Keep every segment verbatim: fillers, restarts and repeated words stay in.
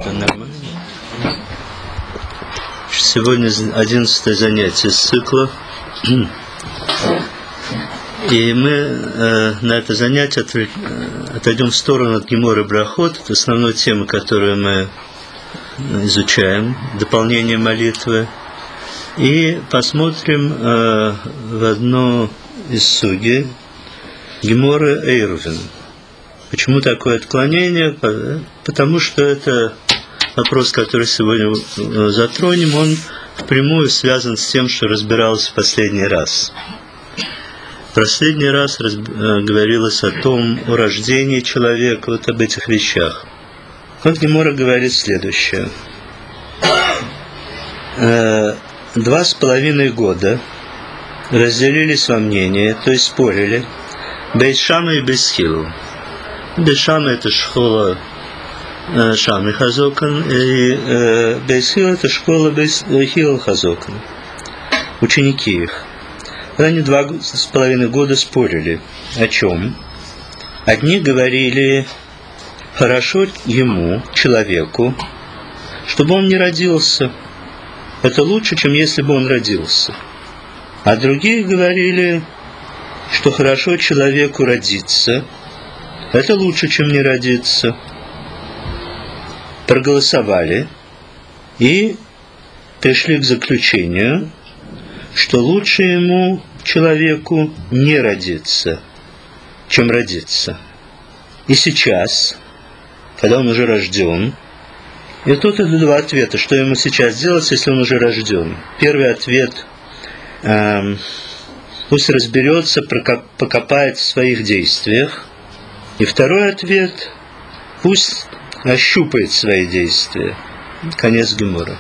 Это нормально. Сегодня одиннадцатое занятие с цикла. И мы э, на это занятие отойдем в сторону от Геморы Брахот, от основной темы, которую мы изучаем, дополнение молитвы, и посмотрим э, в одну из суги Геморы Эйрувин. Почему такое отклонение? Потому что это вопрос, который сегодня затронем, он впрямую связан с тем, что разбиралось в последний раз. В последний раз раз, говорилось о том, о рождении человека, вот об этих вещах. Вот Гемора говорит следующее. Два с половиной года разделились во мнении, то есть спорили, Бейт Шама и Бейт Хилл. Бейт Шама — это школа Шамы Хазокан, и Бейт Хилл — это школа Бейт Хилл Хазокан. Ученики их. Они два с половиной года спорили. О чем? Одни говорили, хорошо ему, человеку, чтобы он не родился. Это лучше, чем если бы он родился. А другие говорили, что хорошо человеку родиться. Это лучше, чем не родиться. Проголосовали и пришли к заключению, что лучше ему, человеку, не родиться, чем родиться. И сейчас, когда он уже рожден, и тут это два ответа, что ему сейчас делать, если он уже рожден. Первый ответ э, пусть разберется, покопает в своих действиях. И второй ответ пусть ощупает свои действия. Конец Гемора.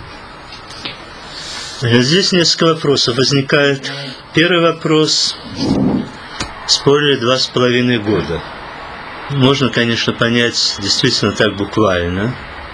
Здесь несколько вопросов возникает. Первый вопрос. Спорили два с половиной года. Можно, конечно, понять действительно так буквально.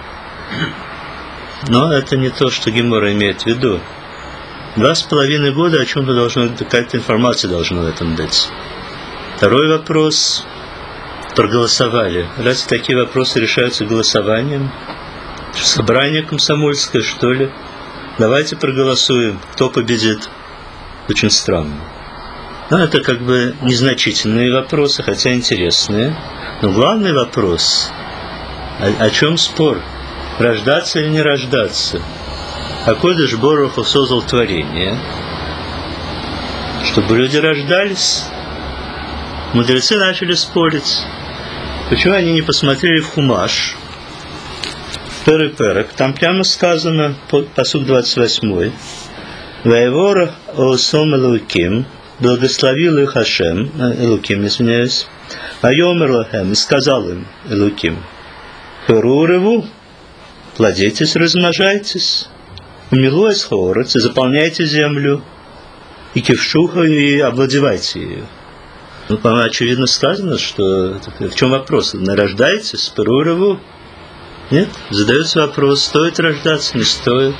Но это не то, что Гемора имеет в виду. Два с половиной года о чем-то должно, какая-то информация должна в этом быть. Второй вопрос. Проголосовали. Разве такие вопросы решаются голосованием? Собрание комсомольское, что ли? Давайте проголосуем, кто победит. Очень странно. Но это как бы незначительные вопросы, хотя интересные. Но главный вопрос, о, о чем спор? Рождаться или не рождаться? Акодыш Борух Ху создал творение, чтобы люди рождались. Мудрецы начали спорить. Почему они не посмотрели в Хумаш? Первый перек, там прямо сказано, пасук двадцать восьмой, «Ваевор оосом Элуким, благословил их Хашем, Элуким, извиняюсь, Вайомер лахем, и сказал им, Элуким, Херуреву, плодитесь, размножайтесь, умилуясь хорец, и заполняйте землю, и кившуха, и овладевайте ее». Ну, по-моему, очевидно сказано, что... В чем вопрос? Нарождайтесь, Херуреву? Нет? Задается вопрос, стоит рождаться, не стоит.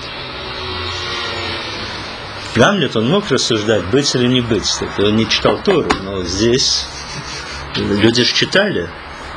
Гамлет, он мог рассуждать, быть или не быть. Он не читал Тору, но здесь люди же читали.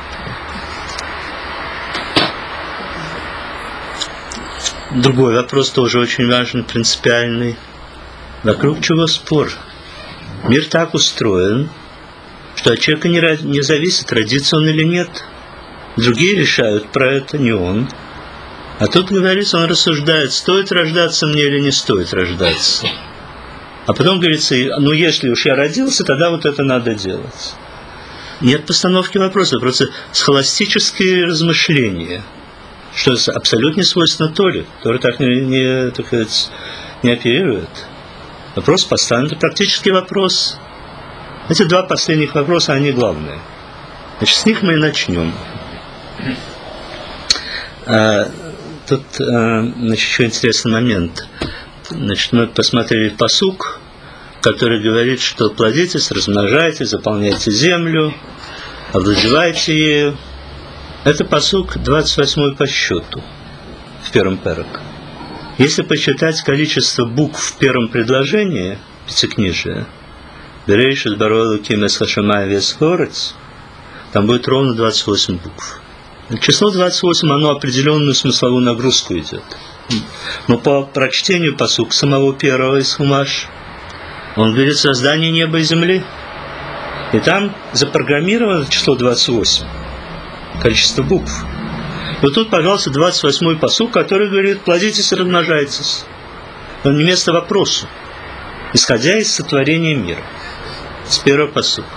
Другой вопрос тоже очень важный, принципиальный. Вокруг чего спор? Мир так устроен, что от человека не, не зависит, родится он или нет. Другие решают про это, не он. А тут говорится, он рассуждает, стоит рождаться мне или не стоит рождаться. А потом говорится, ну если уж я родился, тогда вот это надо делать. Нет постановки вопроса, просто схоластические размышления, что абсолютно не свойственно Торе. Тора так не, не, так сказать, не оперирует. Вопрос поставлен, это практический вопрос. Эти два последних вопроса, они главные. Значит, с них мы и начнем. А, тут, а, значит, еще интересный момент. Значит, мы посмотрели пасук, который говорит, что плодитесь, размножайтесь, заполняйте землю, овладевайте ею. Это пасук двадцать восьмой по счету в первом перек. Если посчитать количество букв в первом предложении пятикнижия, Берешит барой Элоким эс хашамай вес хорец, там будет ровно двадцать восемь букв. Число двадцать восемь, оно определенную смысловую нагрузку идет. Но по прочтению пасука самого первого из Хумаш, он говорит создание неба и земли. И там запрограммировано число двадцать восемь, количество букв. И вот тут, пожалуйста, двадцать восьмой пасук, который говорит: плодитесь и размножайтесь. Он не место вопросу, исходя из сотворения мира. С первого пасука.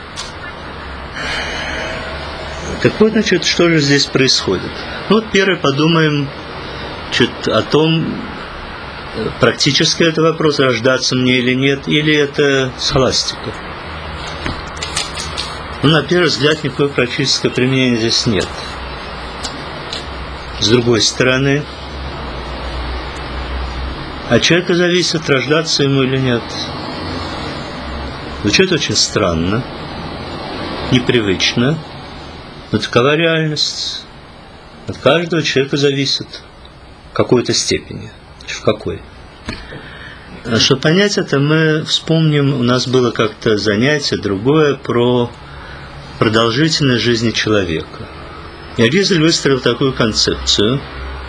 Так вот, значит, что же здесь происходит? Ну, вот первое подумаем чуть о том, практически это вопрос, рождаться мне или нет, или это схоластика. Ну, на первый взгляд, никакого практического применения здесь нет. С другой стороны, от человека зависит, рождаться ему или нет. Звучит очень странно, непривычно, но такова реальность. От каждого человека зависит в какой-то степени. В какой? Чтобы понять это, мы вспомним, у нас было как-то занятие другое про продолжительность жизни человека. И Аризаль выстроил такую концепцию,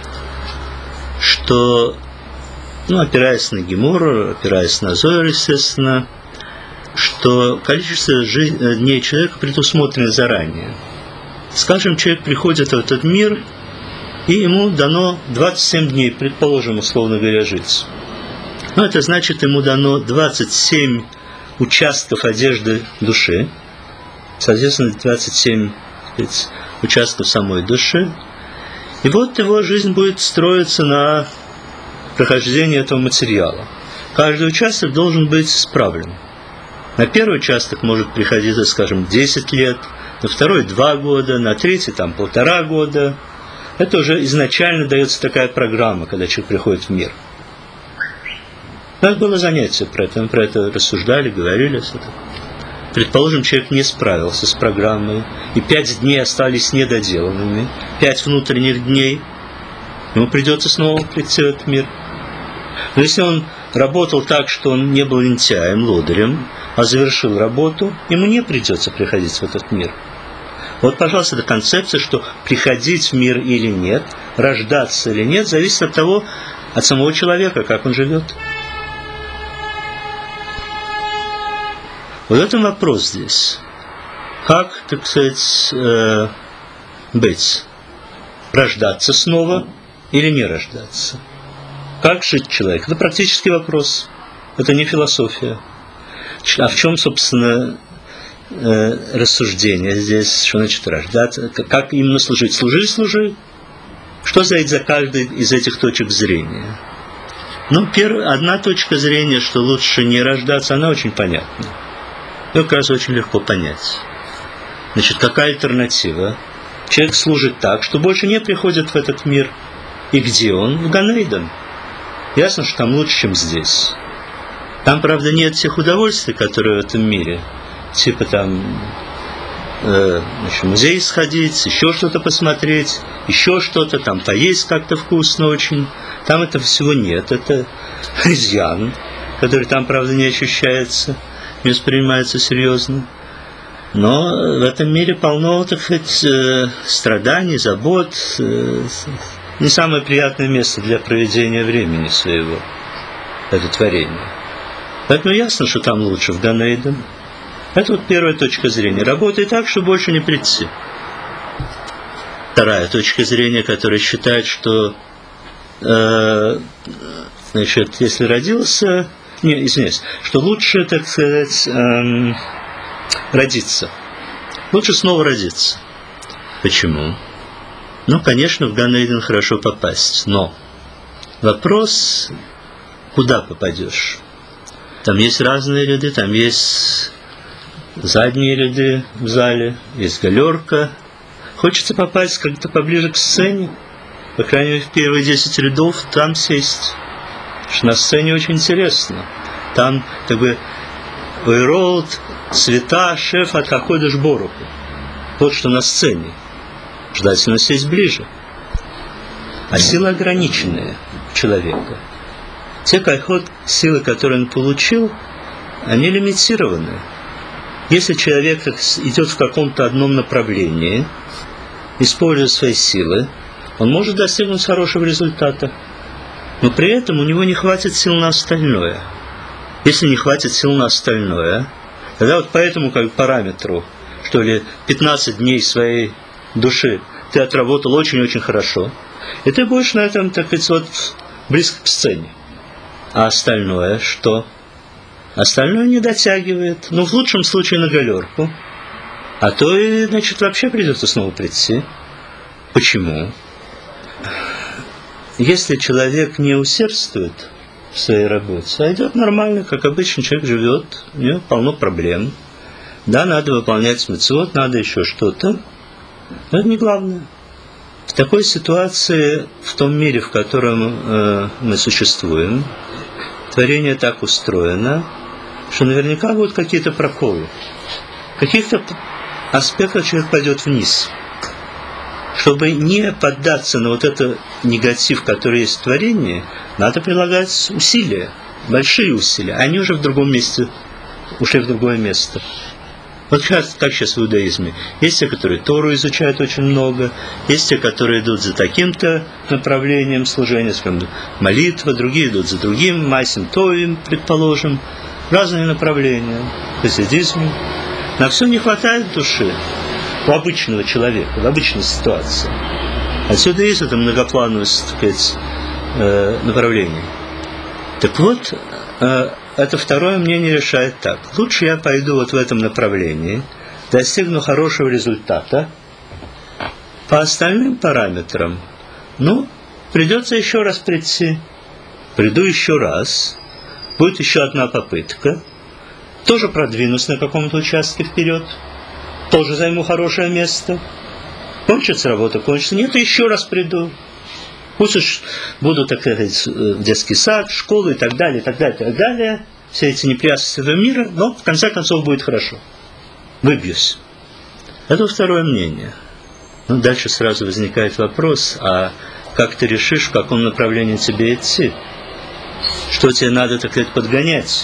что, ну, опираясь на Гемору, опираясь на Зоэр, естественно, что количество жизнь, дней человека предусмотрено заранее. Скажем, человек приходит в этот мир, и ему дано двадцать семь дней, предположим, условно говоря, жить. Ну, это значит, ему дано двадцать семь участков одежды души, соответственно, двадцать семь, сказать, участков самой души. И вот его жизнь будет строиться на прохождении этого материала. Каждый участок должен быть исправлен. На первый участок может приходиться, скажем, десять лет, на второй два года, на третий там полтора года. Это уже изначально дается такая программа, когда человек приходит в мир. У нас было занятие про это, мы про это рассуждали, говорили. Предположим, человек не справился с программой, и пять дней остались недоделанными, пять внутренних дней, ему придется снова прийти в этот мир. Но если он работал так, что он не был лентяем, лодырем, а завершил работу, ему не придется приходить в этот мир. Вот, пожалуйста, эта концепция, что приходить в мир или нет, рождаться или нет, зависит от того, от самого человека, как он живет. Вот это вопрос здесь. Как, так сказать, э, быть? Рождаться снова или не рождаться? Как жить человек? Это практический вопрос. Это не философия. А в чем, собственно, э, рассуждение здесь? Что значит рождаться? Как именно служить? Служи, служи. Что стоит за каждой из этих точек зрения? Ну, первая, одна точка зрения, что лучше не рождаться, она очень понятна. Ее как раз очень легко понять. Значит, какая альтернатива? Человек служит так, что больше не приходит в этот мир. И где он? В Ганейден. Ясно, что там лучше, чем здесь. Там, правда, нет тех удовольствий, которые в этом мире. Типа там э, значит, в музей сходить, еще что-то посмотреть, еще что-то, там поесть как-то вкусно очень. Там этого всего нет. Это изъян, который там, правда, не ощущается, не воспринимается серьезно. Но в этом мире полно, так сказать, э, страданий, забот. Э, не самое приятное место для проведения времени своего, это творение. Поэтому ясно, что там лучше, в Ганейден. Это вот первая точка зрения. Работай так, чтобы больше не прийти. Вторая точка зрения, которая считает, что э, значит, если родился, не, извиняюсь, что лучше, так сказать, эм, родиться. Лучше снова родиться. Почему? Ну, конечно, в Ганейден хорошо попасть, но вопрос, куда попадешь? Там есть разные ряды, там есть задние ряды в зале, есть галерка. Хочется попасть как-то поближе к сцене, по крайней мере, в первые десять рядов там сесть. Потому что на сцене очень интересно. Там, как бы, ойролд, цвета, шеф от Хаходеш Борух. Вот что на сцене. Желательно сесть ближе. А сила ограниченная человека. Те кайхот, силы, которые он получил, они лимитированы. Если человек идет в каком-то одном направлении, используя свои силы, он может достигнуть хорошего результата. Но при этом у него не хватит сил на остальное. Если не хватит сил на остальное, тогда вот по этому как параметру, что ли, пятнадцать дней своей души ты отработал очень-очень хорошо, и ты будешь на этом, так сказать, вот близко к сцене. А остальное что? Остальное не дотягивает. Ну, в лучшем случае на галерку. А то и, значит, вообще придется снова прийти. Почему? Если человек не усердствует в своей работе, а идет нормально, как обычно человек живет, у него полно проблем. Да, надо выполнять мицвот, надо еще что-то. Но это не главное. В такой ситуации, в том мире, в котором э, мы существуем, творение так устроено, что наверняка будут какие-то проколы. В каких-то аспектах человек пойдет вниз. Чтобы не поддаться на вот этот негатив, который есть в творении, надо прилагать усилия, большие усилия. Они уже в другом месте, ушли в другое место. Вот сейчас, как сейчас в иудаизме. Есть те, которые Тору изучают очень много, есть те, которые идут за таким-то направлением служения, скажем, молитва, другие идут за другим, Майсим Тоим, предположим, разные направления, в хасидизме. На все не хватает души у обычного человека, в обычной ситуации. Отсюда есть это многоплановость, так сказать, направление. Так вот, это второе мнение решает так. Лучше я пойду вот в этом направлении, достигну хорошего результата. По остальным параметрам, ну, придется еще раз прийти. Приду еще раз, будет еще одна попытка, тоже продвинусь на каком-то участке вперед, тоже займу хорошее место. Кончится работа, кончится. Нет, еще раз приду. Пусть уж буду, так сказать, в детский сад, школу и так далее, и так далее, и так далее. Все эти неприятности этого мира, но в конце концов будет хорошо. Выбьюсь. Это второе мнение. Ну, дальше сразу возникает вопрос, а как ты решишь, в каком направлении тебе идти? Что тебе надо, так сказать, подгонять?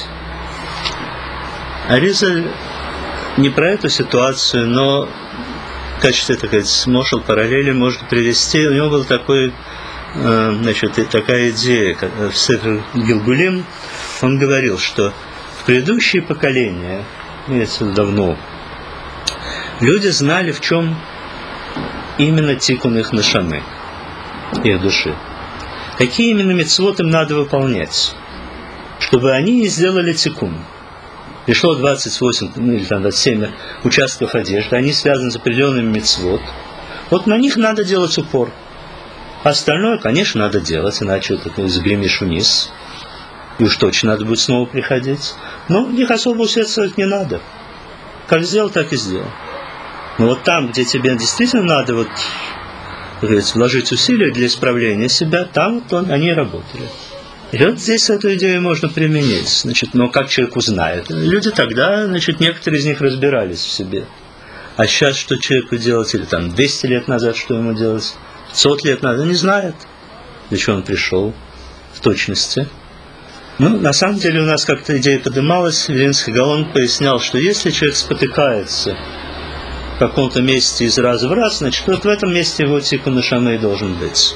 Аризаль не про эту ситуацию, но в качестве, так сказать, мошел параллели можно привести. У него был такой, э, значит, такая идея в Сефер Гилгулим. Он говорил, что в предыдущие поколения, имеется в виду давно, люди знали, в чем именно тикун их нешамы, их души. Какие именно мицвот им надо выполнять, чтобы они не сделали тикун. Пришло двадцать восемь, ну, или там двадцать семь участков одежды, они связаны с определенными мицвот. Вот на них надо делать упор. Остальное, конечно, надо делать, иначе это загремишь вниз. И уж точно надо будет снова приходить. Но в них особо усердствовать не надо. Как сделал, так и сделал. Но вот там, где тебе действительно надо вот, как говорится, вложить усилия для исправления себя, там вот он, они работали. И вот здесь эту идею можно применить. Значит, но как человек узнает? Люди тогда, значит, некоторые из них разбирались в себе. А сейчас что человеку делать? Или там двести лет назад что ему делать? пятьсот лет назад? Не знает, для чего он пришел в точности. Ну, на самом деле у нас как-то идея поднималась. Вилинский Гаон пояснял, что если человек спотыкается в каком-то месте из раза в раз, значит, вот в этом месте его тикун нешамы должен быть.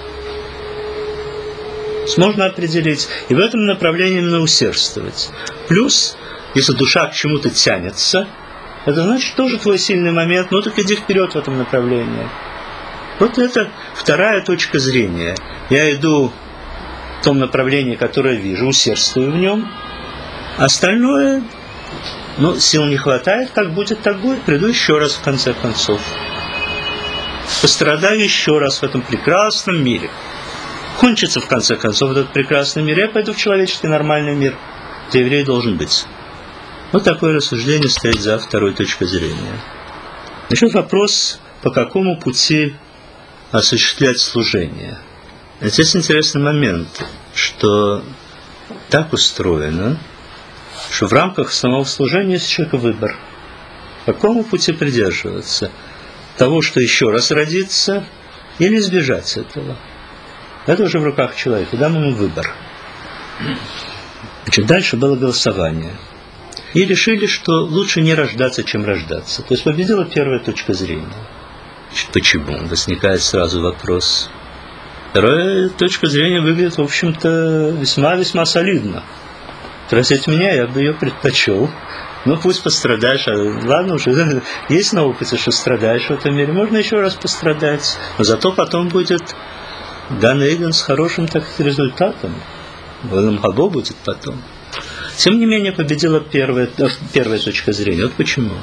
Можно определить, и в этом направлении именно усердствовать. Плюс, если душа к чему-то тянется, это значит тоже твой сильный момент, ну так иди вперед в этом направлении. Вот это вторая точка зрения. Я иду в том направлении, которое вижу, усердствую в нем. Остальное, ну, сил не хватает, как будет, так будет. Приду еще раз в конце концов. Пострадаю еще раз в этом прекрасном мире. Кончится в конце концов этот прекрасный мир, я пойду в человеческий нормальный мир, где еврей должен быть. Вот такое рассуждение стоит за второй точкой зрения. Значит, вопрос, по какому пути осуществлять служение. Здесь интересный момент, что так устроено, что в рамках самого служения есть у человека выбор. По какому пути придерживаться? Того, что еще раз родиться, или избежать этого? Это уже в руках человека, дан ему выбор. Значит, дальше было голосование. И решили, что лучше не рождаться, чем рождаться. То есть победила первая точка зрения. Почему? Возникает сразу вопрос. Вторая точка зрения выглядит, в общем-то, весьма-весьма солидно. Спросите меня, я бы ее предпочел. Ну, пусть пострадаешь. А ладно уже, есть на опыте, что страдаешь в этом мире. Можно еще раз пострадать. Но зато потом будет Ган Эйден с хорошим так результатом. Олам Хабо будет потом. Тем не менее, победила первая, первая точка зрения. Вот почему.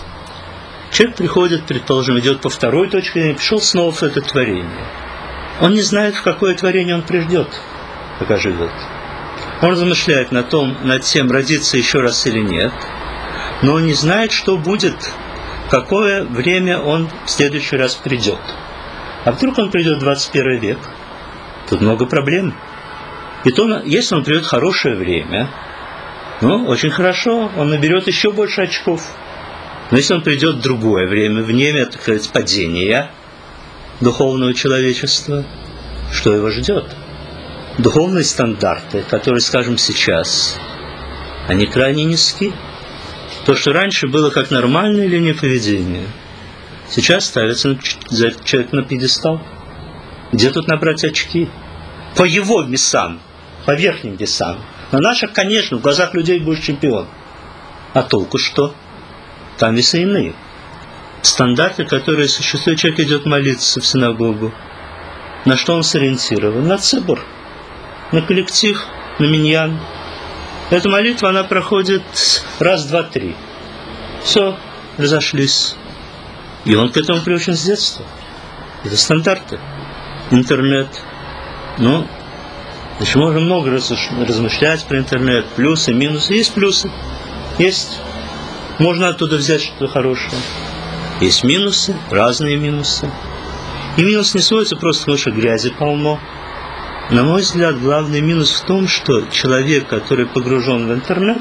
Человек приходит, предположим, идет по второй точке зрения, пришел снова в это творение. Он не знает, в какое творение он придет, пока живет. Он размышляет над, том, над тем, родиться еще раз или нет, но он не знает, что будет, в какое время он в следующий раз придет. А вдруг он придет в двадцать первый век? Тут много проблем. И то, если он придет в хорошее время, ну, очень хорошо, он наберет еще больше очков. Но если он придет в другое время, время, так сказать, падения духовного человечества, что его ждет? Духовные стандарты, которые, скажем, сейчас, они крайне низки. То, что раньше было как нормальное линия поведения, сейчас ставится человек на пьедестал. Где тут набрать очки? По его весам, по верхним весам. На наших, конечно, в глазах людей будешь чемпион. А толку что? Там весы иные. Стандарты, которые существуют, человек идет молиться в синагогу. На что он сориентирован? На цибур, на коллектив, на миньян. Эта молитва, она проходит раз, два, три. Все, разошлись. И он к этому приучен с детства. Это стандарты. Интернет. Ну, значит, можно много размышлять про интернет. Плюсы, минусы. Есть плюсы. Есть. Можно оттуда взять что-то хорошее. Есть минусы, разные минусы. И минус не сводится просто потому, что грязи полно. На мой взгляд, главный минус в том, что человек, который погружен в интернет,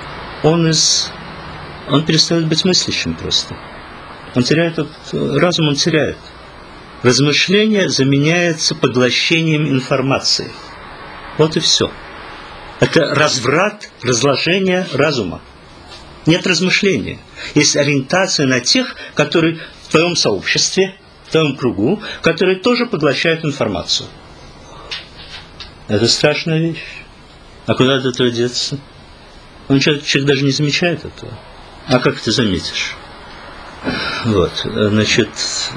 он из... он перестает быть мыслящим просто. Он теряет... разум он теряет. Размышление заменяется поглощением информации. Вот и все. Это разврат, разложение разума. Нет размышления. Есть ориентация на тех, которые в твоем сообществе, в твоем кругу, которые тоже поглощают информацию. Это страшная вещь. А куда от этого деться? Он, человек, человек даже не замечает этого. А как ты заметишь? Вот, значит,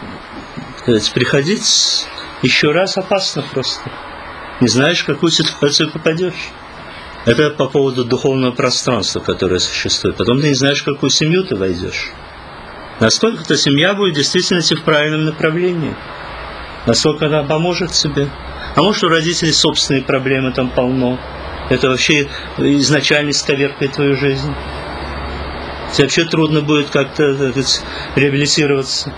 приходить еще раз опасно просто. Не знаешь, в какую ситуацию попадешь. Это по поводу духовного пространства, которое существует. Потом ты не знаешь, в какую семью ты войдешь. Насколько эта семья будет действительно идти в правильном направлении. Насколько она поможет тебе. А может, у родителей собственные проблемы там полно. Это вообще изначально исковеркает твою жизнь. Тебе вообще трудно будет как-то, так сказать, реабилитироваться.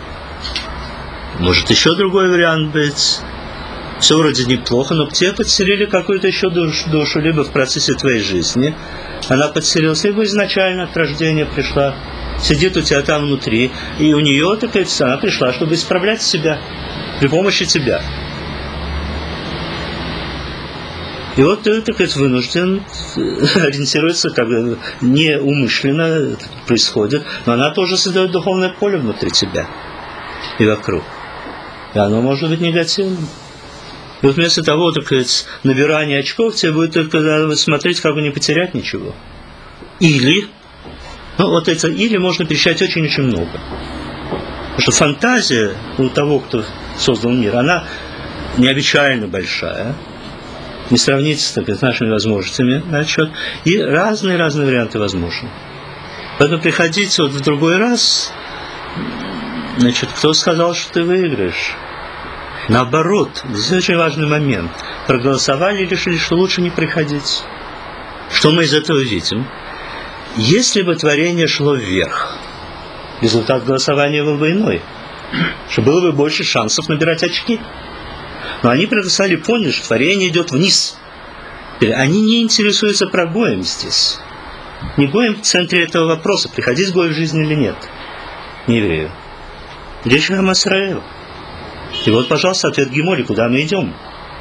Может, еще другой вариант быть. Все вроде неплохо, но тебе подселили какую-то еще душу, душу, либо в процессе твоей жизни она подселилась, либо изначально от рождения пришла, сидит у тебя там внутри, и у нее, так сказать, она пришла, чтобы исправлять себя при помощи тебя. И вот ты, так сказать, вынужден ориентироваться, как бы неумышленно это происходит, но она тоже создает духовное поле внутри тебя и вокруг. И оно может быть негативным. И вот вместо того, так сказать, набирания очков, тебе будет только смотреть, как бы не потерять ничего. Или, ну вот это или можно перечислять очень-очень много. Потому что фантазия у того, кто создал мир, она необычайно большая. Не сравнится, так сказать, с нашими возможностями на отчет. И разные-разные варианты возможны. Поэтому приходите вот в другой раз, значит, кто сказал, что ты выиграешь? Наоборот, здесь очень важный момент. Проголосовали и решили, что лучше не приходить. Что мы из этого видим? Если бы творение шло вверх, результат голосования был бы иной. Что было бы больше шансов набирать очки. Но они проголосовали, поняли, что творение идет вниз. Они не интересуются про Гоем здесь. Не Гоем в центре этого вопроса, приходить Гой в жизнь или нет. Не еврею. Речь о Исраиле. И вот, пожалуйста, ответ Гемори, куда мы идем.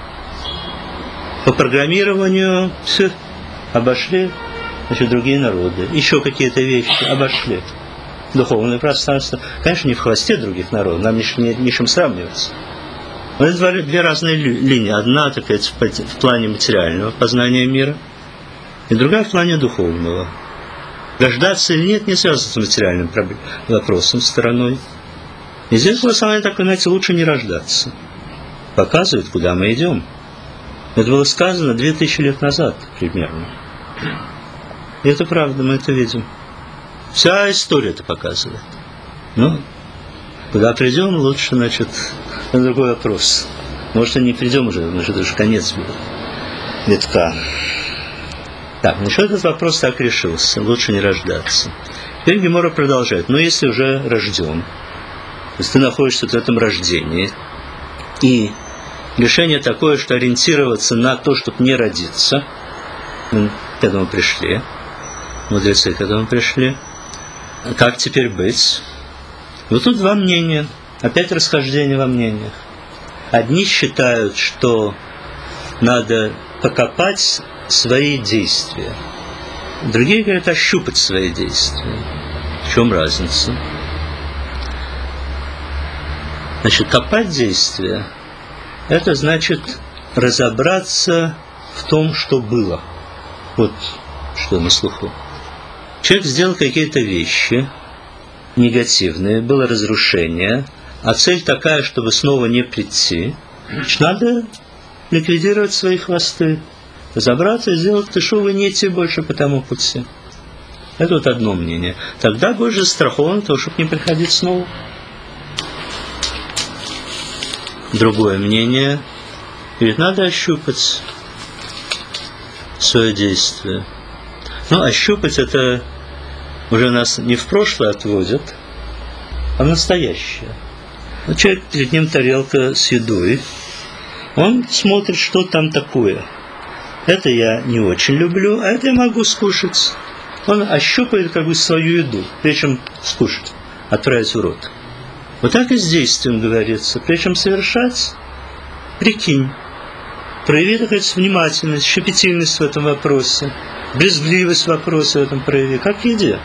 По программированию все обошли, значит, другие народы. Еще какие-то вещи обошли. духовное пространство, конечно, не в хвосте других народов, нам не, не, не чем сравниваться. Но это две разные линии. Одна, так сказать, в плане материального познания мира, и другая в плане духовного. Рождаться или нет не связано с материальным вопросом, стороной. И здесь голосование такое, знаете, лучше не рождаться. Показывает, куда мы идем. Это было сказано две тысячи лет назад примерно. И это правда, мы это видим. Вся история это показывает. Ну, куда придем, лучше, значит, на другой вопрос. Может, и не придем уже, потому что это уже конец витка. Так, ну что этот вопрос так решился? Лучше не рождаться. Теперь Гемора продолжает. Но если уже рожден, то есть ты находишься в этом рождении, и решение такое, что ориентироваться на то, чтобы не родиться, мы к этому пришли, мудрецы к этому пришли, как теперь быть? Вот тут два мнения, опять расхождение во мнениях. Одни считают, что надо покопать свои действия. Другие говорят, ощупать свои действия. В чем разница? Значит, копать действия – это значит разобраться в том, что было. Вот что на слуху. Человек сделал какие-то вещи негативные, было разрушение, а цель такая, чтобы снова не прийти. Значит, надо ликвидировать свои хвосты, разобраться и сделать тышуву и не идти больше по тому пути. Это вот одно мнение. Тогда будешь застрахован того, чтобы не приходить снова. Другое мнение. Ведь надо ощупать свое действие. Ну, ощупать это уже нас не в прошлое отводит, а в настоящее. Вот человек, перед ним тарелка с едой, он смотрит, что там такое. Это я не очень люблю, а это я могу скушать. Он ощупает как бы свою еду, прежде чем скушать, отправить в рот. Вот так и с действием говорится. Прежде чем совершать, прикинь, прояви, так сказать, внимательность, щепетильность в этом вопросе, брезгливость в вопросе в этом прояви, как в еде.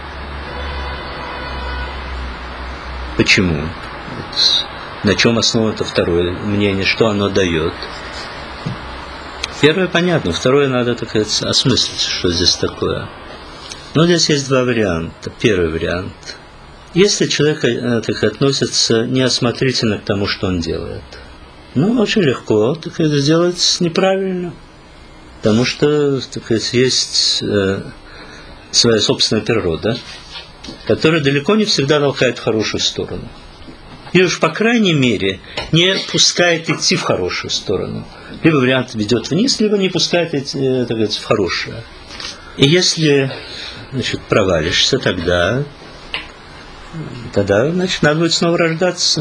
Почему? Вот. На чем основано это второе мнение, что оно дает? Первое понятно, второе надо, так сказать, осмыслить, что здесь такое. Но здесь есть два варианта. Первый вариант. Если человек так, относится неосмотрительно к тому, что он делает, ну, очень легко так, это сделать неправильно. Потому что, так сказать, есть э, своя собственная природа, которая далеко не всегда толкает в хорошую сторону. И уж, по крайней мере, не пускает идти в хорошую сторону. Либо вариант ведет вниз, либо не пускает идти, так сказать, в хорошее. И если, значит, провалишься, тогда, тогда, значит, надо будет снова рождаться.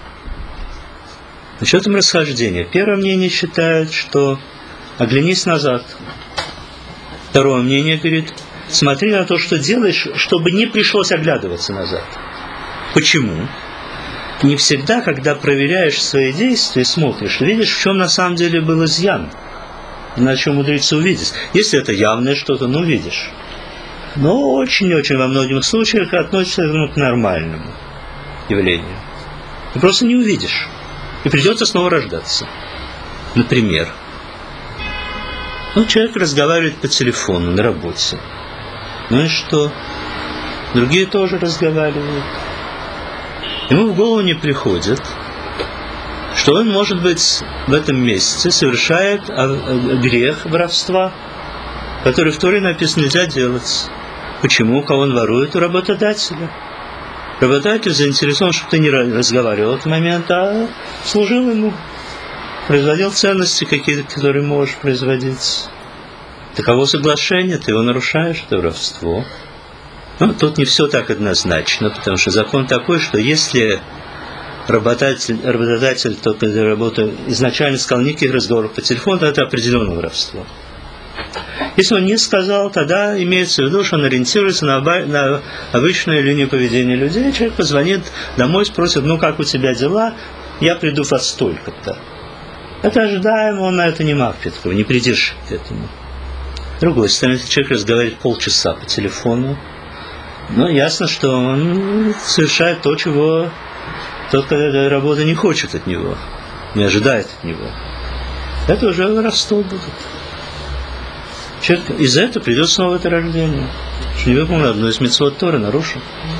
Насчет им расхождения. Первое мнение считает, что оглянись назад. Второе мнение говорит, смотри на то, что делаешь, чтобы не пришлось оглядываться назад. Почему? Не всегда, когда проверяешь свои действия, смотришь, видишь, в чем на самом деле был изъян. Иначе умудриться увидеть. Если это явное что-то, ну, видишь. Но очень-очень во многих случаях относится к нормальному явлению. Ты просто не увидишь. И придется снова рождаться. Например, ну, человек разговаривает по телефону на работе. Ну и что? Другие тоже разговаривают. Ему в голову не приходит, что он, может быть, в этом месяце совершает грех воровства, который в Торе написано нельзя делать. Почему? У кого он ворует? У работодателя. Работодатель заинтересован, чтобы ты не разговаривал в этот момент, а служил ему, производил ценности какие-то, которые можешь производить. Таково соглашение, ты его нарушаешь, это воровство. Ну, тут не все так однозначно, потому что закон такой, что если работодатель, работодатель тот, который работает, изначально сказал никаких разговоров по телефону, то это определенное воровство. Если он не сказал, тогда имеется в виду, что он ориентируется на, на обычную линию поведения людей. Человек позвонит домой, спросит, ну как у тебя дела, я приду во столько-то. Это ожидаемо, он на это не мавпит, не придирчив к этому. С другой стороны, если человек разговаривает полчаса по телефону, Но ясно, что он совершает то, чего тот, кто работа не хочет от него, не ожидает от него. Это уже воровство будет. Человек из-за этого придет снова это рождение. Что не выполнил одну из мицвот Торы, нарушил.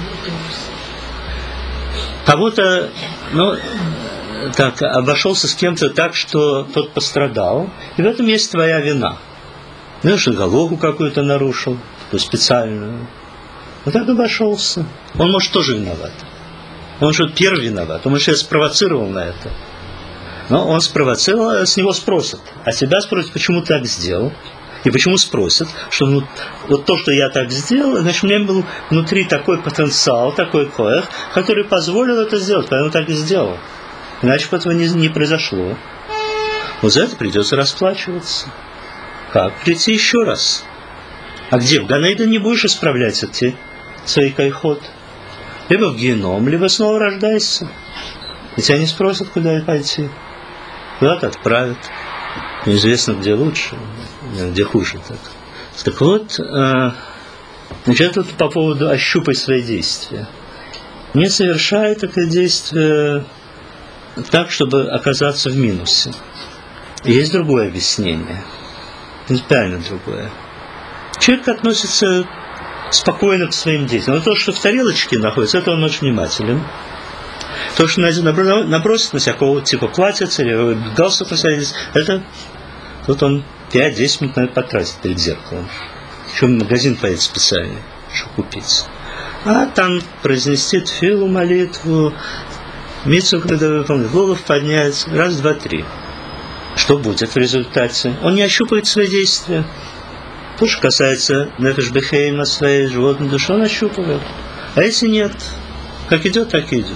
Кого-то, ну, так, обошелся с кем-то так, что тот пострадал, и в этом есть твоя вина. Ну, что голову какую-то нарушил, специальную. Вот так обошелся. Он, может, тоже виноват. Он, может, первый виноват. Он, может, я спровоцировал на это. Но он спровоцировал, с него спросят. А себя спросят, почему ты так сделал. И почему спросят, что ну, вот то, что я так сделал, значит, у меня был внутри такой потенциал, такой коэх, который позволил это сделать, поэтому так и сделал. Иначе бы этого не, не произошло. Вот за это придется расплачиваться. Как? Прийти еще раз. А где? В Ганейден не будешь исправлять эти свои кайхот. Либо в геном, либо снова рождайся. И тебя не спросят, куда пойти. Куда-то отправят. Неизвестно, где лучше, где хуже. Так, так вот, э, значит, это по поводу ощупать свои действия. Не совершай это действие так, чтобы оказаться в минусе. И есть другое объяснение. Принципиально другое. Человек относится спокойно к своим действиям. Но то, что в тарелочке находится, это он очень внимателен. То, что набросит на себя какого-то типа платьица или галстук на себя, это тут он пять-десять минут на это потратит перед зеркалом. Еще в магазин поедет специальный, чтобы купить. А там произнести тфилу, молитву, мицву, когда выполнит, голову поднять, раз, два, три. Что будет в результате? Он не ощупает свои действия. То, что касается нефеш бехейма, своей животной души, он ощупывает. А если нет, как идет, так и идет.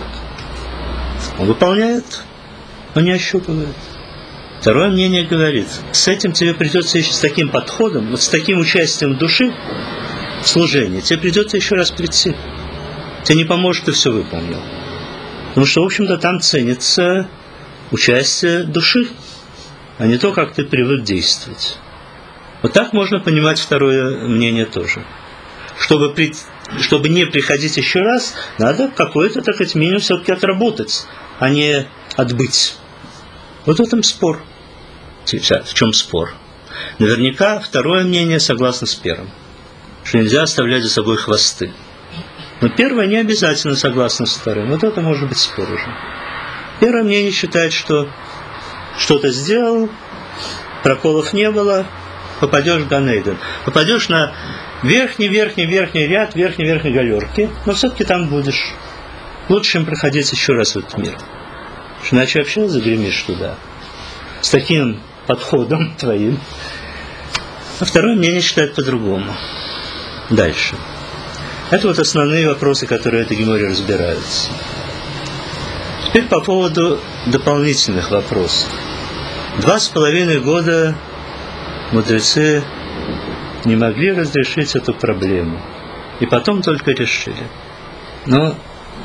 Он выполняет, но не ощупывает. Второе мнение говорит, с этим тебе придется еще с таким подходом, вот с таким участием души в служении, тебе придется еще раз прийти. Тебе не поможет, ты все выполнил. Потому что, в общем-то, там ценится участие души, а не то, как ты привык действовать. Вот так можно понимать второе мнение тоже. Чтобы, при, чтобы не приходить еще раз, надо какой-то, так сказать, минимум все-таки отработать, а не отбыть. Вот в этом спор. Сейчас, в чем спор? Наверняка второе мнение согласно с первым, что нельзя оставлять за собой хвосты. Но первое не обязательно согласно с вторым. Вот это может быть спор уже. Первое мнение считает, что что-то сделал, проколов не было, попадешь в Ганейден. Попадешь на верхний-верхний-верхний ряд, верхней-верхней галерки, но все-таки там будешь. Лучше, чем проходить еще раз в этот мир. Что иначе вообще загремишь туда. С таким подходом твоим. А второе мнение считает по-другому. Дальше. Это вот основные вопросы, которые в этой геморе разбираются. Теперь по поводу дополнительных вопросов. Два с половиной года мудрецы не могли разрешить эту проблему. И потом только решили. Но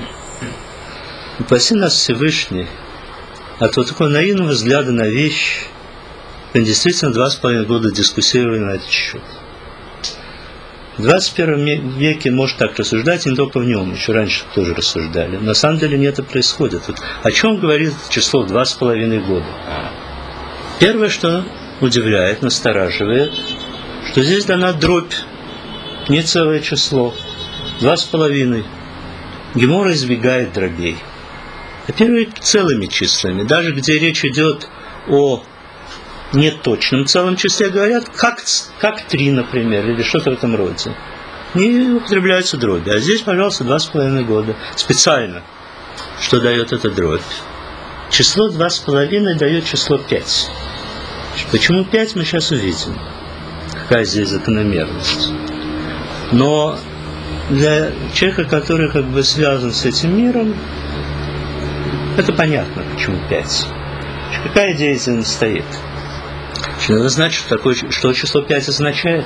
упаси нас Всевышний от вот такого наивного взгляда на вещь. Мы действительно два с половиной года дискуссировали на этот счет. В двадцать первом веке может так рассуждать, и не только в нем, еще раньше тоже рассуждали. На самом деле не это происходит. Вот о чем говорит число два с половиной года? Первое, что удивляет, настораживает, что здесь дана дробь, не целое число, два с половиной. Гемора избегает дробей. Оперирует целыми числами. Даже где речь идет о неточном целом числе, говорят, как, как три, например, или что-то в этом роде. Не употребляются дроби. А здесь, пожалуйста, два с половиной года. Специально. Что дает эта дробь? Число два с половиной дает число пять. Почему пять, мы сейчас увидим. Какая здесь закономерность. Но для человека, который как бы связан с этим миром, это понятно, почему пять. Какая идея здесь стоит? Надо знать, что, такое, что число пять означает.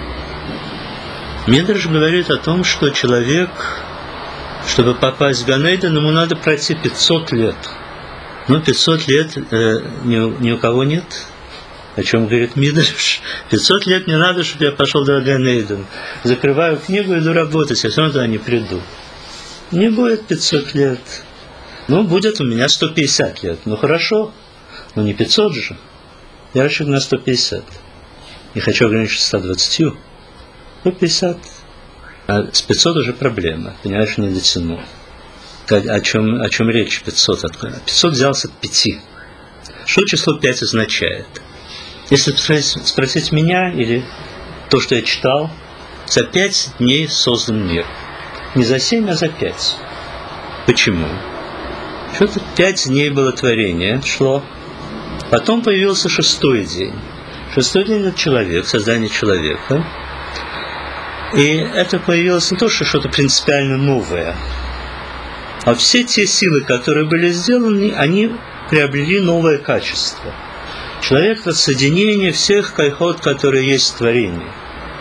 Мидраш говорит о том, что человек, чтобы попасть в Ганейден, ему надо пройти пятьсот лет. Но пятьсот лет э, ни, ни у кого нет. О чем говорит Мидраш? пятьсот лет не надо, чтобы я пошел до Ганейден. Закрываю книгу, иду работать, я все равно туда не приду. Не будет пятьсот лет. Ну, будет у меня сто пятьдесят лет. Ну, хорошо. Но не пятьсот же. Я рассчитываю на сто пятьдесят. Не хочу ограничиться ста двадцатью. сто пятьдесят. А с пятьсот уже проблема. Понимаешь, не дотяну. О чем, о чем речь пятьсот? пятьсот взялся от пяти. Что число пять означает? Если спросить меня или то, что я читал, за пять дней создан мир. Не за семь, а за пять. Почему? Что-то пять дней было творение, шло. Потом появился шестой день. Шестой день – это человек, создание человека. И это появилось не то, что что-то принципиально новое, а все те силы, которые были сделаны, они приобрели новое качество. Человек – это соединение всех кайхот, которые есть в творении.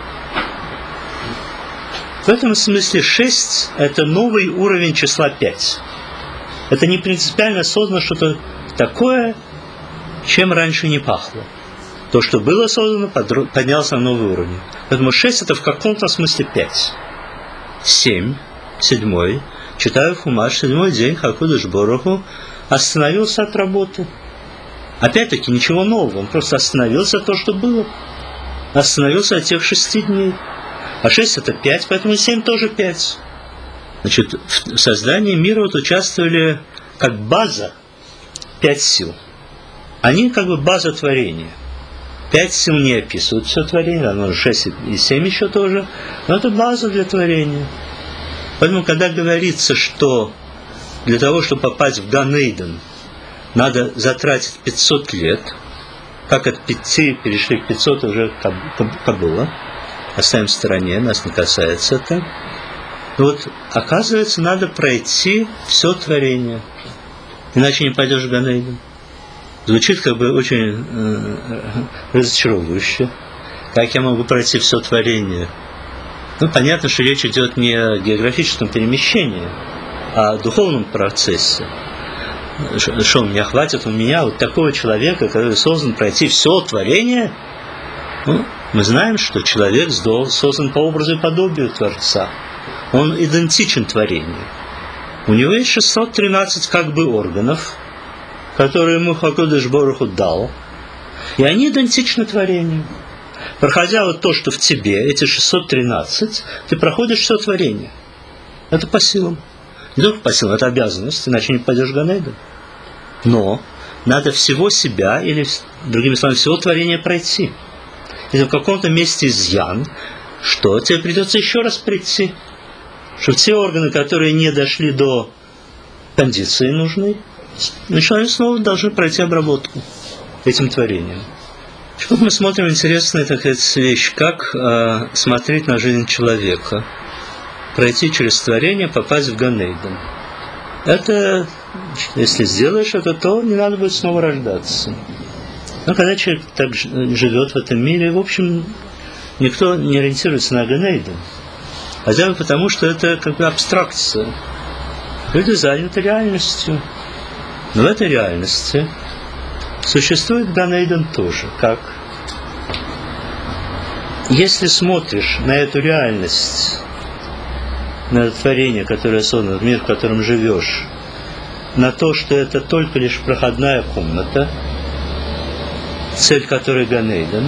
В этом смысле шесть – это новый уровень числа пять. Это не принципиально создано что-то такое, чем раньше не пахло. То, что было создано, поднялся на новый уровень. Поэтому шесть – это в каком-то смысле пять. семь, седьмой, читаю Хумаш, седьмой день, Хакодыш Боруху остановился от работы. Опять-таки, ничего нового, он просто остановился от того, что было. Остановился от тех шести дней. А шесть – это пять, поэтому семь тоже пять. Значит, в создании мира вот участвовали как база пять сил. Они как бы база творения. Пять сил не описывают все творение, оно шесть и семь еще тоже, но это база для творения. Поэтому, когда говорится, что для того, чтобы попасть в Ганейден, надо затратить пятьсот лет, как от пяти перешли к пятьсот уже Кабула, оставим в стороне, нас не касается это. Но вот, оказывается, надо пройти все творение, иначе не пойдешь в Ганейден. Звучит как бы очень э, разочаровывающе. Как я могу пройти все творение? Ну, понятно, что речь идет не о географическом перемещении, а о духовном процессе. Что, меня хватит у меня вот такого человека, который создан пройти все творение? Ну, мы знаем, что человек создан по образу и подобию Творца. Он идентичен творению. У него есть шестьсот тринадцать как бы органов, которые ему Хакодыш Боруху дал, и они идентичны творению. Проходя вот то, что в тебе, эти шестьсот тринадцать, ты проходишь все творение. Это по силам. Не только по силам, это обязанность, иначе не пойдешь в Ганейден. Но надо всего себя, или, другими словами, всего творения пройти. Если в каком-то месте изъян, что тебе придется еще раз прийти, чтобы те органы, которые не дошли до кондиции нужной, начали снова должны пройти обработку этим творением. Тут мы смотрим интересную такая вещь, как э, смотреть на жизнь человека, пройти через творение, попасть в Ганейден. Это, если сделаешь это, то не надо будет снова рождаться. Но когда человек так живет в этом мире, в общем, никто не ориентируется на Ганейден. Хотя бы потому, что это как бы абстракция. Люди заняты реальностью. Но в этой реальности существует Ганейден тоже. Как? Если смотришь на эту реальность, на это творение, которое создано, в мир, в котором живешь, на то, что это только лишь проходная комната, цель которой Ганейден,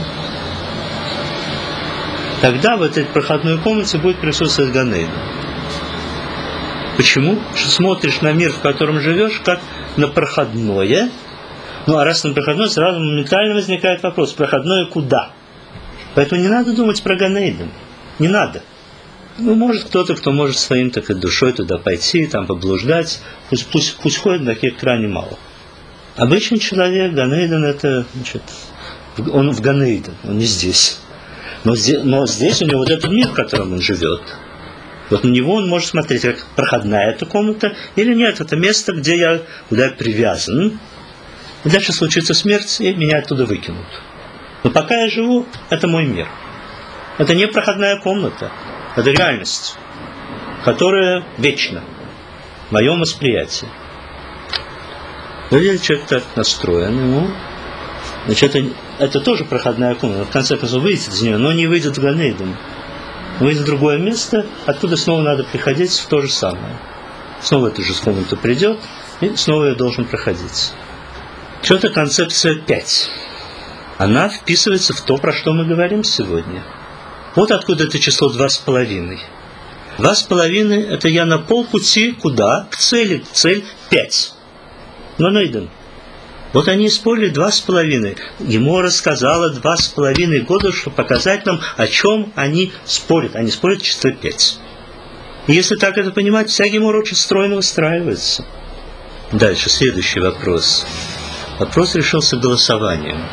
тогда в этой проходной комнате будет присутствовать Ганейден. Почему? Что смотришь на мир, в котором живешь, как на проходное. Ну, а раз на проходное, сразу моментально возникает вопрос, проходное куда? Поэтому не надо думать про Ганейден. Не надо. Ну, может кто-то, кто может своим такой душой туда пойти, там поблуждать, пусть, пусть, пусть ходит, таких крайне мало. Обычный человек, Ганейден, это, значит, он в Ганейден, он не здесь. Но здесь, но здесь у него вот этот мир, в котором он живет. Вот на него он может смотреть, как проходная эта комната, или нет, это место, где я, куда я привязан. И дальше случится смерть, и меня оттуда выкинут. Но пока я живу, это мой мир. Это не проходная комната, это реальность, которая вечна в моем восприятии. Если человек так настроен, ему, значит, это это тоже проходная комната, в конце концов выйдет из нее, но не выйдет в Ганейден. Выйдет в другое место, откуда снова надо приходить в то же самое. Снова эту же комнату придет, и снова ее должен проходить. Что-то концепция пять. Она вписывается в то, про что мы говорим сегодня. Вот откуда это число два с половиной. Два с половиной – это я на полпути куда? К цели. Цель пять. Ганейден. Вот они использовали два с половиной. Ему рассказала два с половиной года, чтобы показать нам, о чем они спорят. Они спорят число пять. И если так это понимать, вся гемора очень стройно выстраивается. Дальше, следующий вопрос. Вопрос решился голосованием.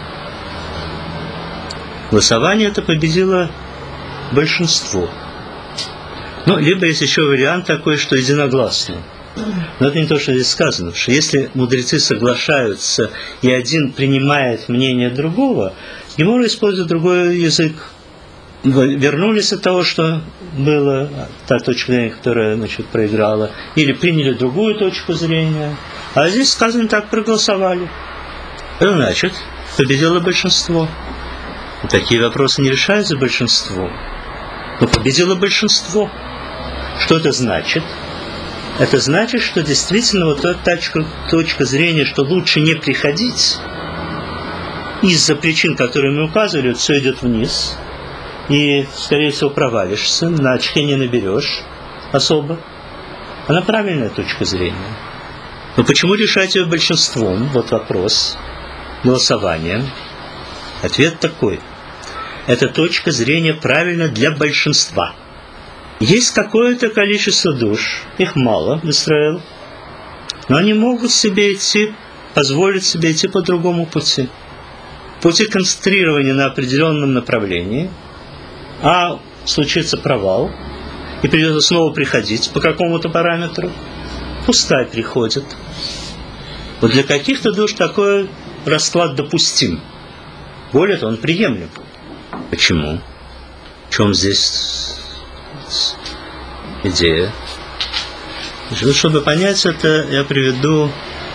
Голосование это победило большинство. Ну, либо есть еще вариант такой, что единогласно. Но это не то, что здесь сказано. Потому что если мудрецы соглашаются, и один принимает мнение другого, гемора использует другой язык. Вернулись от того, что было, та точка зрения, которая, значит, проиграла, или приняли другую точку зрения. А здесь сказано так, проголосовали. Это значит, победило большинство. И такие вопросы не решаются большинством. Но победило большинство. Что это значит? Это значит, что действительно вот эта точка, точка зрения, что лучше не приходить, из-за причин, которые мы указывали, все идет вниз, и, скорее всего, провалишься, на очке не наберешь особо. Она правильная точка зрения. Но почему решать ее большинством? Вот вопрос. Голосованием. Ответ такой. Эта точка зрения правильна для большинства. Есть какое-то количество душ, их мало в Израиле, но они могут себе идти, позволить себе идти по другому пути. Пути концентрирования на определенном направлении, а случится провал, и придется снова приходить по какому-то параметру, пускай приходит. Вот для каких-то душ такой расклад допустим. Более того, он приемлем. Почему? В чем здесь идея? Чтобы понять это, я приведу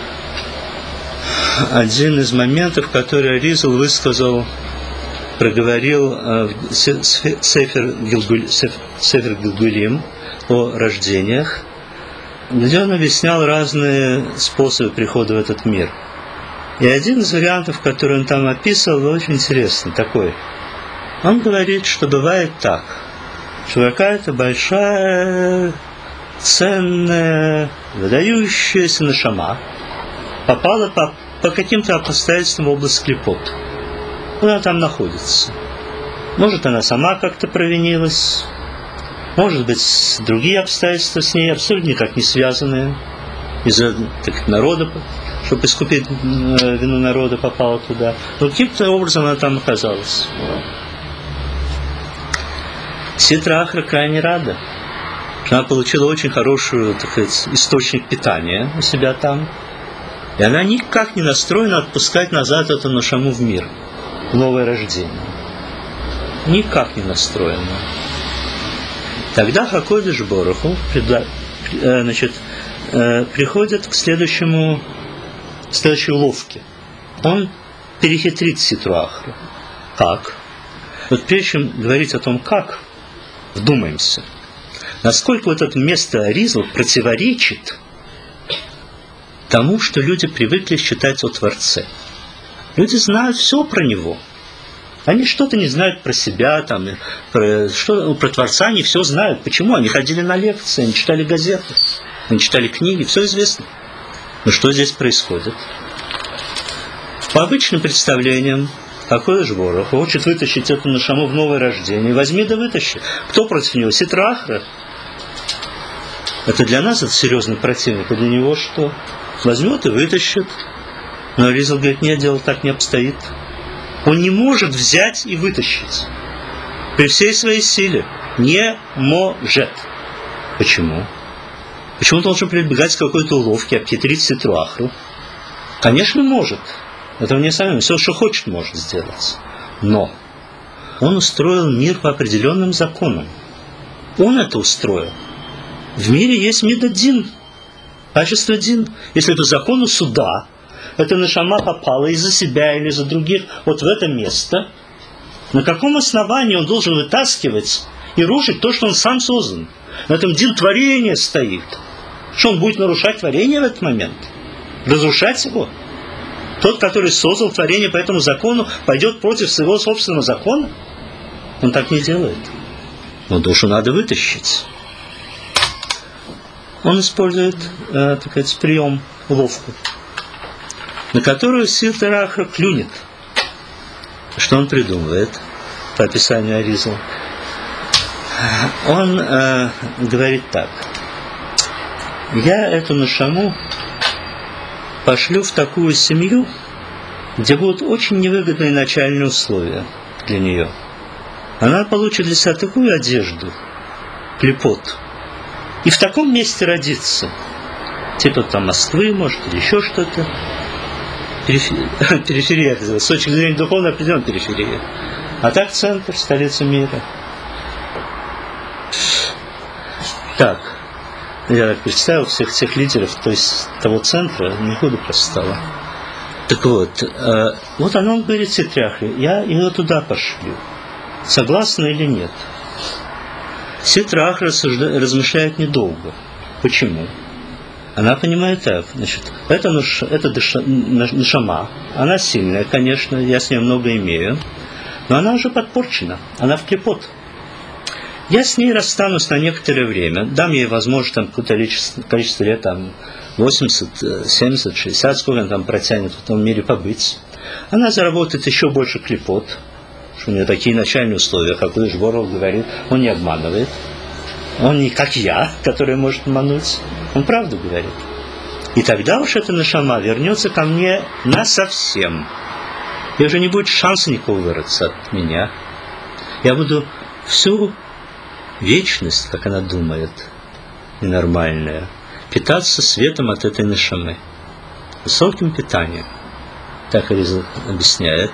один из моментов, который Аризал высказал, проговорил в Сефер Гилгулим о рождениях, где он объяснял разные способы прихода в этот мир. И один из вариантов, который он там описывал, очень интересный, такой. Он говорит, что бывает так, что какая-то большая, ценная, выдающаяся нешама попала по, по каким-то обстоятельствам в область клипот. Она там находится. Может, она сама как-то провинилась, может быть, другие обстоятельства с ней абсолютно никак не связанные, из-за так, народа, чтобы искупить вину народа, попала туда. Но каким-то образом она там оказалась. Ситра Ахра крайне рада. Она получила очень хороший, так сказать, источник питания у себя там. И она никак не настроена отпускать назад эту ношаму в мир, в новое рождение. Никак не настроена. Тогда Хакодеш Боруху значит, приходит к следующему, следующей уловке. Он перехитрит Ситру Ахру. Как? Вот прежде чем говорить о том, как, вдумаемся, насколько вот это место Аризал противоречит тому, что люди привыкли считать о Творце. Люди знают все про Него. Они что-то не знают про себя, там, про, что, про Творца они все знают. Почему? Они ходили на лекции, они читали газеты, они читали книги, все известно. Но что здесь происходит? По обычным представлениям, какой же Борох хочет вытащить эту ношаму в новое рождение. Возьми да вытащи. Кто против него? Ситра Ахра. Это для нас это серьезный противник, а для него что? Возьмет и вытащит. Но Аризал говорит, нет, дело так не обстоит. Он не может взять и вытащить. При всей своей силе. Не может. Почему? Почему он должен прибегать к какой-то уловке, обхитрить Ситру Ахру? Конечно, может. Это мне самим. Все, что хочет, может сделать. Но он устроил мир по определенным законам. Он это устроил. В мире есть мидадин, качество дин. Если по закону суда эта нешама попала из-за себя или из-за других вот в это место, на каком основании он должен вытаскивать и рушить то, что он сам создан? На этом дин творения стоит. Что он будет нарушать творение в этот момент? Разрушать его? Тот, который создал творение по этому закону, пойдет против своего собственного закона? Он так не делает. Но душу надо вытащить. Он использует, э, так сказать, прием, уловку, на которую Ситр Ахра клюнет. Что он придумывает по описанию Аризла? Он э, говорит так: я эту нешаму пошлю в такую семью, где будут очень невыгодные начальные условия для нее. Она получит для себя такую одежду, клепот, и в таком месте родится. Типа там Москвы, может, или еще что-то. Периферия, периферия, с точки зрения духовной определенной периферии. А так центр, столица мира. Так, я так представил всех тех лидеров, то есть того центра, не худо просто стало. Так вот, э, вот оно говорит Ситре Ахре: я ее туда пошлю. Согласна или нет? Ситре Ахре размышляет недолго. Почему? Она понимает так, значит, это, это нешама, она сильная, конечно, я с ней много имею, но она уже подпорчена, она в клепот. Я с ней расстанусь на некоторое время, дам ей возможность там какое-то количество, количество лет, там, восемьдесят, семьдесят, шестьдесят, сколько она там протянет в этом мире побыть. Она заработает еще больше клепот, что у нее такие начальные условия, как Лыж Боров говорит, он не обманывает. Он не как я, который может обмануть. Он правду говорит. И тогда уж эта нешама вернется ко мне насовсем. И уже не будет шанса никого вырваться от меня. Я буду всю вечность, как она думает, ненормальная, питаться светом от этой нешамы. Высоким питанием. Так Аризл объясняет.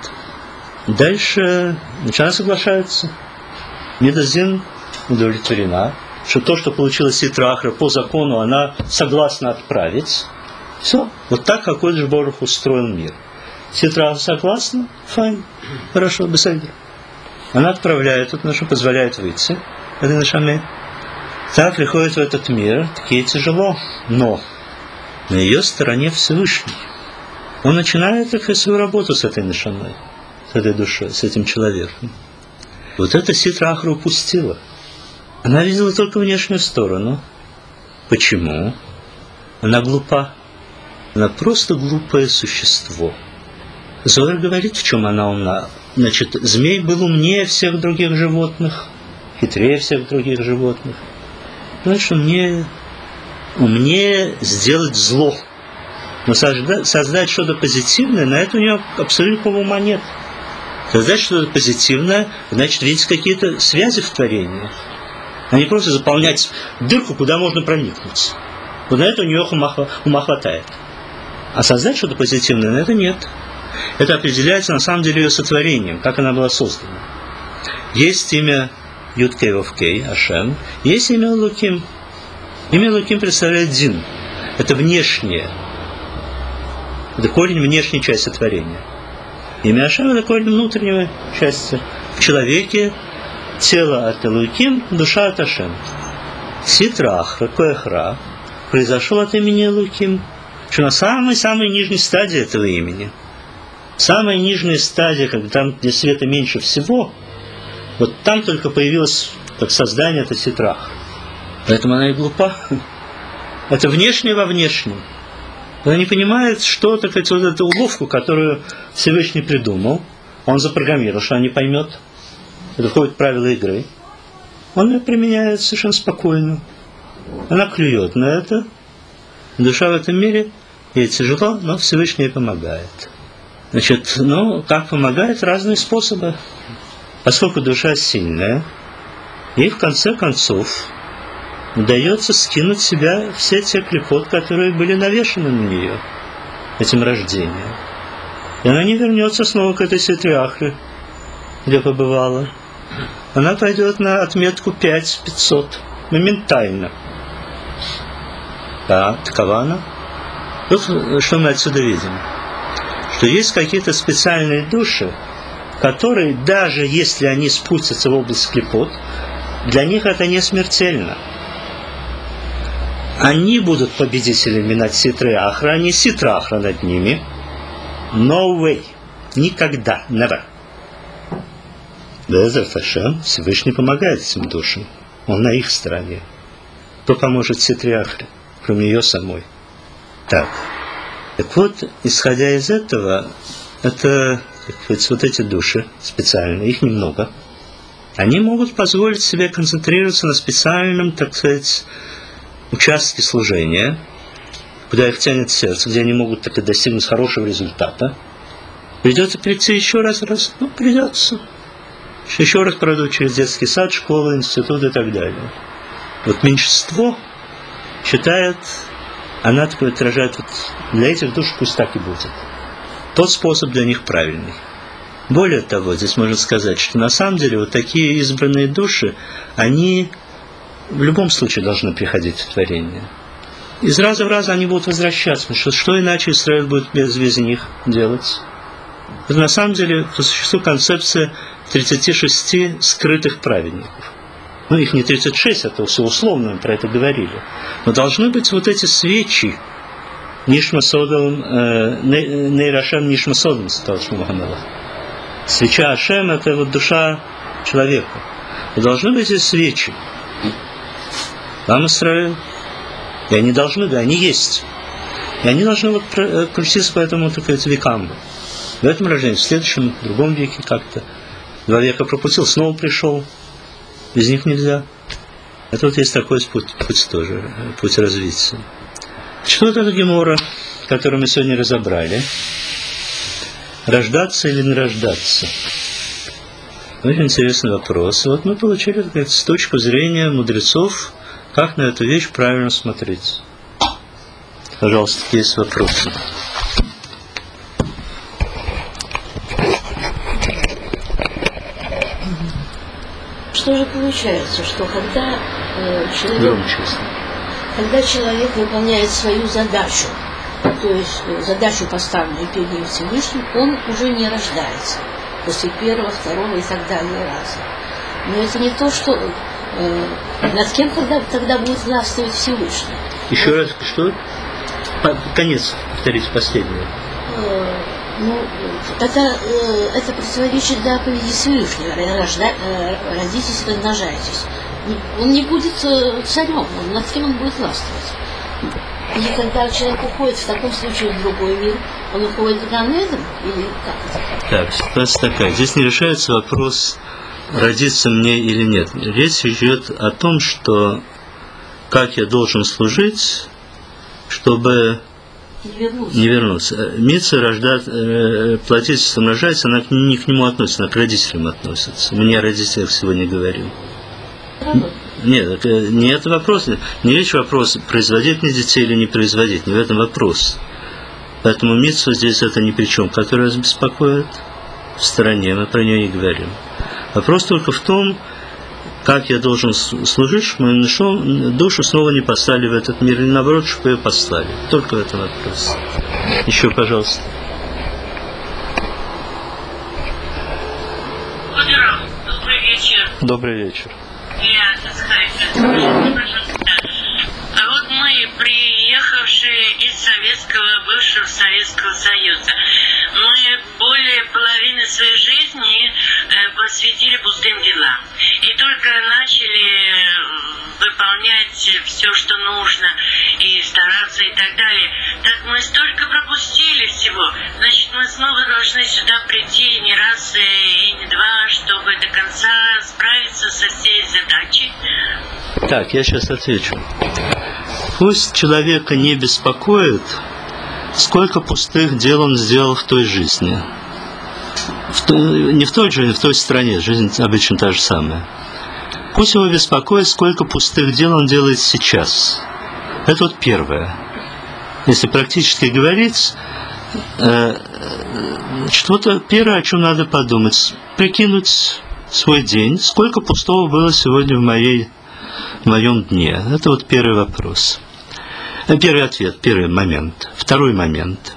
Дальше она соглашается. Медазин удовлетворена, что то, что получила Ситре Ахре по закону, она согласна отправить. Все. Вот так, как Лыж Боров устроил мир. Ситре Ахре согласна? Файн. Хорошо, беседа. Она отправляет эту нашу, позволяет выйти этой нешаме. Так приходит в этот мир, такие тяжело. Но на ее стороне Всевышний. Он начинает так, свою работу с этой нешамой, с этой душой, с этим человеком. Вот это Ситре Ахре упустила. Она видела только внешнюю сторону. Почему? Она глупа. Она просто глупое существо. Зоар говорит, в чем она умна. Значит, змей был умнее всех других животных, хитрее всех других животных. Значит, умнее, умнее сделать зло. Но создать, создать что-то позитивное, на это у нее абсолютно ума нет. Создать что-то позитивное, значит, видеть какие-то связи в творении. А не просто заполнять дырку, куда можно проникнуть. Вот на это у нее ума, ума хватает. А создать что-то позитивное, на это нет. Это определяется на самом деле ее сотворением, как она была создана. Есть имя Юд-Кей Вав-Кей, Ашем, есть имя Луким. Имя Луким представляет Дин. Это внешнее. Это корень внешней части творения. Имя Ашем – это корень внутренней части. В человеке тело от Элуким, душа от Ашем. Ситре Ахре, Коэхра, произошел от имени Элуким, что на самой-самой нижней стадии этого имени. Самая нижняя стадия, когда там, где света меньше всего, вот там только появилось как создание, это Ситре Ахре. Поэтому она и глупа. Это внешнее во внешнем. Она не понимает, что, так сказать, вот эту уловку, которую Всевышний придумал, он запрограммировал, что она не поймет. Это входит в правила игры. Он ее применяет совершенно спокойно. Она клюет на это. Душа в этом мире, ей тяжело, но Всевышний ей помогает. Значит, ну, как помогает? Разные способы. Поскольку душа сильная, ей в конце концов удается скинуть с себя все те клепот, которые были навешаны на нее этим рождением. И она не вернется снова к этой Ситре Ахре, где побывала. Она пойдет на отметку пять пятьсот моментально. Да, такова она. Вот что мы отсюда видим. то есть какие-то специальные души, которые, даже если они спустятся в область клипот, для них это не смертельно. Они будут победителями над Ситра-Ахра, а не Ситра-Ахра над ними. No way. Никогда. Never. Безрат Ашем, Всевышний помогает этим душам. Он на их стороне. Кто поможет Ситре-Ахре, кроме ее самой? Так. Так вот, исходя из этого, это, так сказать, вот эти души специальные, их немного, они могут позволить себе концентрироваться на специальном, так сказать, участке служения, куда их тянет сердце, где они могут так и достигнуть хорошего результата. Придется прийти еще раз, раз, ну, придется. Еще раз пройдут через детский сад, школу, институт и так далее. Вот меньшинство считает, она такое отражает, вот для этих душ пусть так и будет. Тот способ для них правильный. Более того, здесь можно сказать, что на самом деле вот такие избранные души, они в любом случае должны приходить в творение. Из раза в раз они будут возвращаться, потому что что иначе Израиль будет без, без них делать? Это на самом деле по существу концепция тридцати шести скрытых праведников. Ну, их не тридцать шесть, это все условно, мы про это говорили. Но должны быть вот эти свечи, Нишмасодом, Нейрашем Нишмасодом, сказал Шмухаммелах. Свеча Ашем – это вот душа человека. И должны быть эти свечи. Вам Исраиль. И они должны, да, они есть. И они должны вот крутиться по этому, так сказать, векам. В этом рождении, в следующем, в другом веке как-то. Два века пропустил, снова пришел. Без них нельзя. Это вот есть такой путь, путь тоже, путь развития. Что это Гемора, которую мы сегодня разобрали? Рождаться или не рождаться? Очень интересный вопрос. Вот мы получили, так сказать, с точки зрения мудрецов, как на эту вещь правильно смотреть. Пожалуйста, есть вопросы. Что же получается, что когда э, человек, когда человек выполняет свою задачу, то есть задачу, поставленную перед ним Всевышним, он уже не рождается после первого, второго и так далее раза. Но это не то, что э, над кем тогда, тогда будет властвовать Всевышний. Еще раз, что? Конец, повторите, последнее. Э, ну, тогда э, это противоречит заповеди Всевышнего. Рожда, э, родитесь и размножайтесь. Он не будет э, царем, он, над кем он будет властвовать. И когда человек уходит в таком случае в другой мир, он уходит в Ганедом или как это? Так, ситуация такая. Здесь не решается вопрос, родиться мне или нет. Речь идет о том, что как я должен служить, чтобы не вернуться. Не вернуться. Митцва рождать, э, платить, умножать, она не к нему относится, она к родителям относится. Мне о родителях сегодня говорил. Нет, не это вопрос, не речь вопрос, производить мне детей или не производить, не в этом вопрос. Поэтому митцва здесь это ни при чем, которая вас беспокоит в стороне, мы про нее не говорим. Вопрос только в том, как я должен служить, чтобы мою душу снова не послали в этот мир, или наоборот, чтобы ее послали. Только в этом вопрос. Еще, пожалуйста. Добрый вечер. Добрый вечер. Я, так сказать, пожалуйста. А вот мы, приехавшие из Советского, бывшего Советского Союза, мы более половины своей жизни э, посвятили пустым делам. И только начали выполнять все, что нужно, и стараться и так далее. Так мы столько пропустили всего. Значит, мы снова должны сюда прийти не раз и не два, чтобы до конца справиться со всей задачей. Так, я сейчас отвечу. Пусть человека не беспокоит, сколько пустых дел он сделал в той жизни. В той, не в той жизни, в той стране. Жизнь обычно та же самая. Пусть его беспокоит, сколько пустых дел он делает сейчас. Это вот первое. Если практически говорить, э, что-то первое, о чем надо подумать, прикинуть свой день, сколько пустого было сегодня в, моей, в моем дне. Это вот первый вопрос. Первый ответ, первый момент. Второй момент.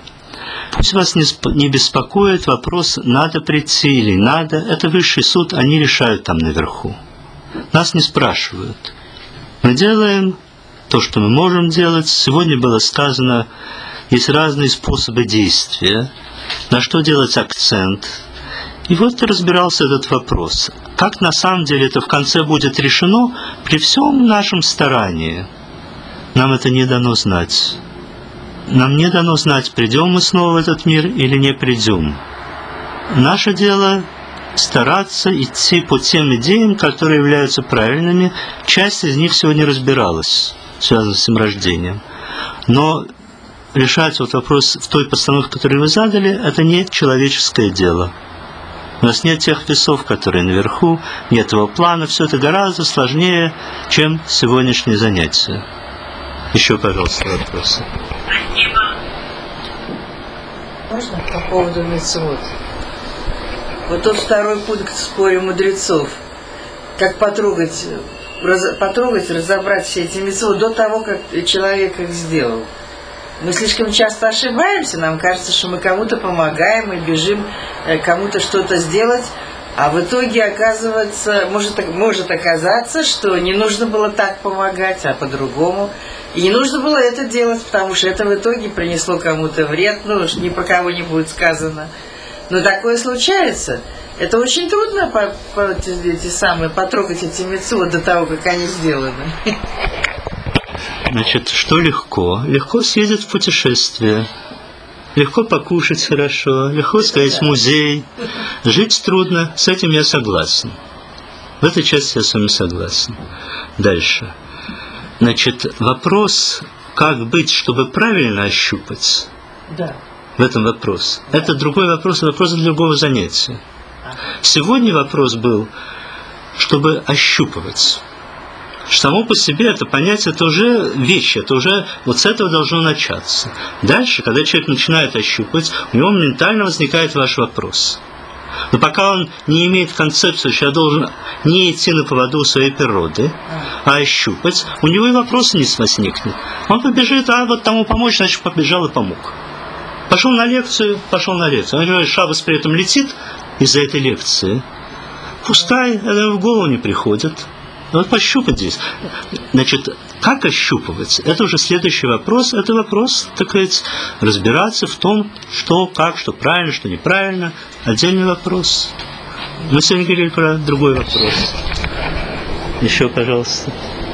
Пусть вас не беспокоит вопрос, надо прийти или надо. Это высший суд, они решают там наверху. Нас не спрашивают. Мы делаем то, что мы можем делать. Сегодня было сказано, есть разные способы действия, на что делать акцент. И вот и разбирался этот вопрос. Как на самом деле это в конце будет решено при всем нашем старании? Нам это не дано знать. Нам не дано знать, придем мы снова в этот мир или не придем. Наше дело стараться идти по тем идеям, которые являются правильными. Часть из них сегодня разбиралась, связанная с этим рождением. Но решать вот вопрос в той постановке, которую вы задали, это не человеческое дело. У нас нет тех весов, которые наверху, нет этого плана. Все это гораздо сложнее, чем сегодняшнее занятие. Еще, пожалуйста, вопросы. Можно по поводу мицвот? Вот тот второй пункт в споре мудрецов. Как потрогать, раз, потрогать, разобрать все эти мицвот до того, как человек их сделал. Мы слишком часто ошибаемся, нам кажется, что мы кому-то помогаем и бежим кому-то что-то сделать, а в итоге оказывается, может, может оказаться, что не нужно было так помогать, а по-другому. И не нужно было это делать, потому что это в итоге принесло кому-то вред, ну, ни про кого не будет сказано. Но такое случается. Это очень трудно по, по, эти самые, потрогать эти мицвот до того, как они сделаны. Значит, что легко? Легко съездить в путешествие. Легко покушать хорошо, легко сходить в музей. Жить трудно, с этим я согласен. В этой части я с вами согласен. Дальше. Значит, вопрос, как быть, чтобы правильно ощупать. Да. В этом вопрос. Это другой вопрос, вопрос для другого занятия. Сегодня вопрос был, чтобы ощупывать. Само по себе это понятие, это уже вещь, это уже вот с этого должно начаться. Дальше, когда человек начинает ощупывать, у него моментально возникает ваш вопрос. Но пока он не имеет концепцию, что я должен не идти на поводу у своей природы, а ощупать, у него и вопроса не возникнет. Он побежит, а вот тому помочь, значит побежал и помог. Пошел на лекцию, пошел на лекцию. Он говорит, шаббас при этом летит из-за этой лекции. Пускай, это в голову не приходит. Вот пощупать здесь. Значит, как ощупывать? Это уже следующий вопрос. Это вопрос, так сказать, разбираться в том, что, как, что правильно, что неправильно. Отдельный вопрос. Мы сегодня говорили про другой вопрос. Еще, пожалуйста.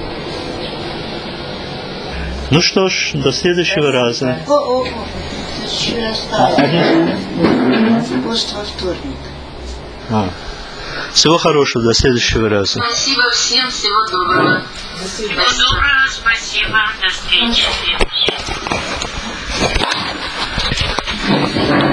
Ну что ж, до следующего раза. О, о, еще осталось. Пост во вторник. А. Всего хорошего, до следующего раза. Спасибо всем, всего доброго. Всего доброго, спасибо, до встречи.